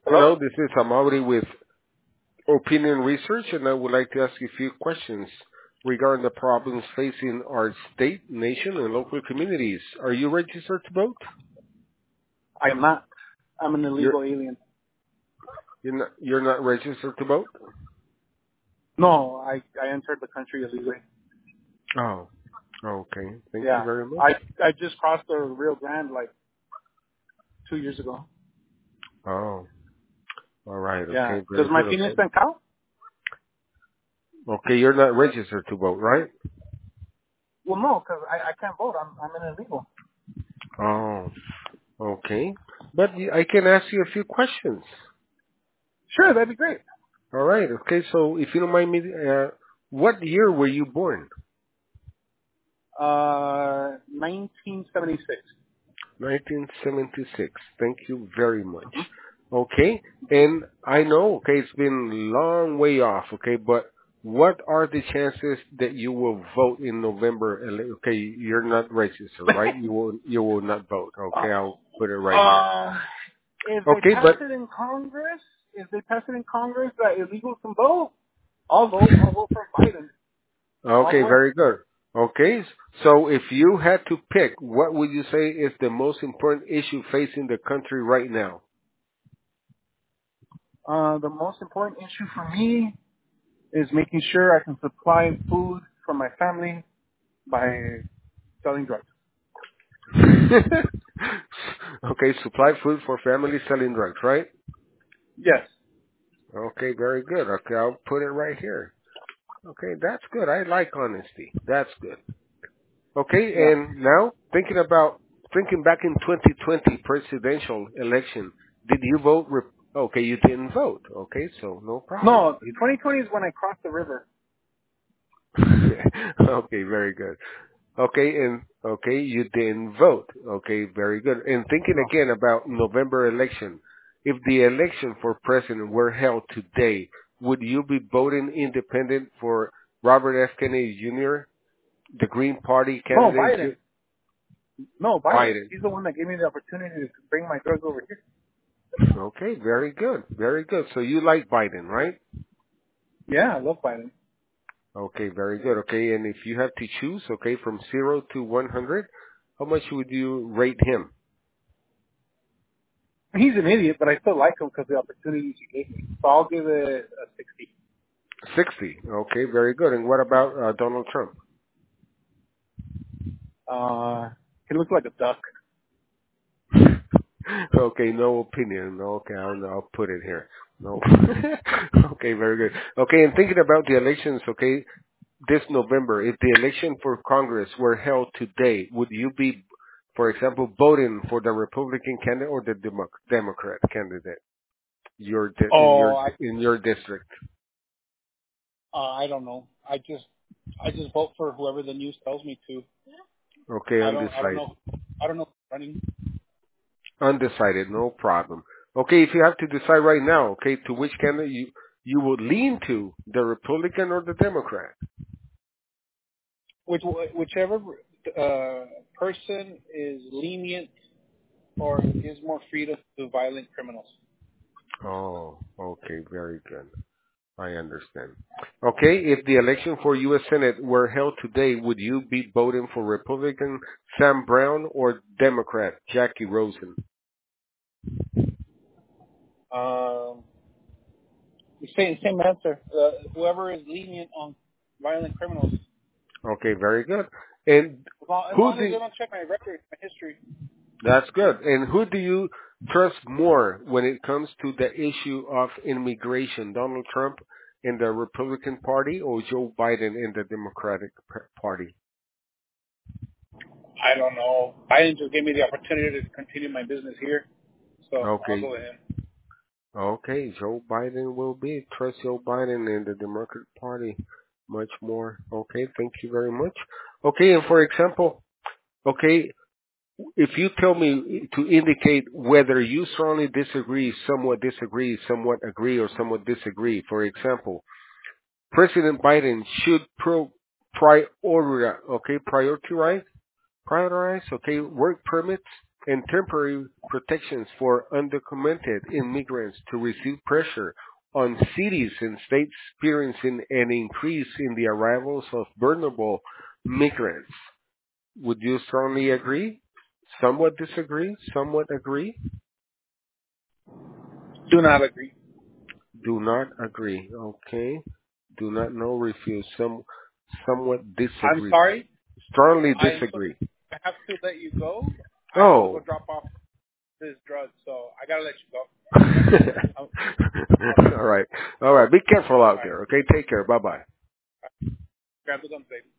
Hello? Hello, this is Amaury with Opinion Research, and I would like to ask you a few questions regarding the problems facing our state, nation, and local communities. Are you registered to vote? I am not. I'm an You're illegal alien. you're not registered to vote? No, I entered the country illegally. Oh, okay. Thank you Yeah. very much. I just crossed the Rio Grande like 2 years ago. Oh, all right. Yeah. Okay, Does very my good. penis Okay. stand count? Okay, you're not registered to vote, right? Well, no, because I can't vote. I'm an illegal. Oh, okay. But I can ask you a few questions. Sure, that'd be great. All right. Okay. So if you don't mind me, what year were you born? 1976. 1976. Thank you very much. Okay. And I know, okay, it's been a long way off, okay, but what are the chances that you will vote in November? Okay, you're not registered, right? You will not vote. uh, Okay, I'll put it right here. uh, if they Okay, pass but it in Congress, that illegals can vote, I'll vote. I'll vote for Biden all okay, the way. very good. Okay, so if you had to pick, what would you say is the most important issue facing the country right now? The most important issue for me is making sure I can supply food for my family by selling drugs. Okay, supply food for family selling drugs, right? Yes. Okay, very good. Okay, I'll put it right here. Okay, that's good. I like honesty. That's good. Okay, Yeah. and now thinking back in 2020 presidential election, did you vote? Okay, you didn't vote. Okay, so no problem. No, 2020 is when I crossed the river. Okay, very good. Okay, and okay, you didn't vote. Okay, very good. And thinking No. again about November election, if the election for president were held today, would you be voting independent for Robert F. Kennedy Jr., the Green Party No, candidate, Biden. No, Biden. Biden? He's the one that gave me the opportunity to bring my drugs over here. Okay, very good, very good. So you like Biden, right? Yeah, I love Biden. Okay, very good. Okay, and if you have to choose, okay, from 0 to 100, how much would you rate him? He's an idiot, but I still like him because of the opportunities he gave me. So I'll give it a 60. 60. Okay, very good. And what about Donald Trump? He looks like a duck. Okay, no opinion. Okay, I'll put it here. No. Okay, very good. Okay, and thinking about the elections, okay, this November, if the election for Congress were held today, would you be, for example, voting for the Republican candidate or the Democrat candidate? Oh, In your district. I don't know. I just vote for whoever the news tells me to. Okay, I don't undecided. know. I don't know running. Undecided, no problem. Okay, if you have to decide right now, okay, to which candidate you would lean to, the Republican or the Democrat? Whichever person is lenient or gives more freedom to violent criminals. Oh, okay, very good. I understand. Okay, if the election for U.S. Senate were held today, would you be voting for Republican Sam Brown or Democrat Jackie Rosen? Um, same answer. Whoever is lenient on violent criminals, Okay, very good. And as who long as do they don't check my record, my history. that's good. And who do you trust more when it comes to the issue of immigration? Donald Trump in the Republican Party or Joe Biden in the Democratic Party? I don't know. Biden just gave me the opportunity to continue my business here, so I'll Okay, go with him. okay, Joe Biden will be. Trust Joe Biden and the Democratic Party much more. Okay, thank you very much. Okay, and for example, okay, if you tell me to indicate whether you strongly disagree, somewhat agree, or somewhat disagree, for example, President Biden should prioritize, okay, work permits and temporary protections for undocumented immigrants to receive pressure on cities and states experiencing an increase in the arrivals of vulnerable migrants. Would you strongly agree? Somewhat disagree? Somewhat agree? Do not agree. Do not agree. Okay. Do not know, refuse. Somewhat I'm disagree. sorry. Strongly I am so. disagree. I have to let you go. I have to go Oh. drop off this drug, so I gotta let you go. Um, All right. All right. Be careful all out right. there. Okay. Take care. Bye bye. Grab the guns, baby.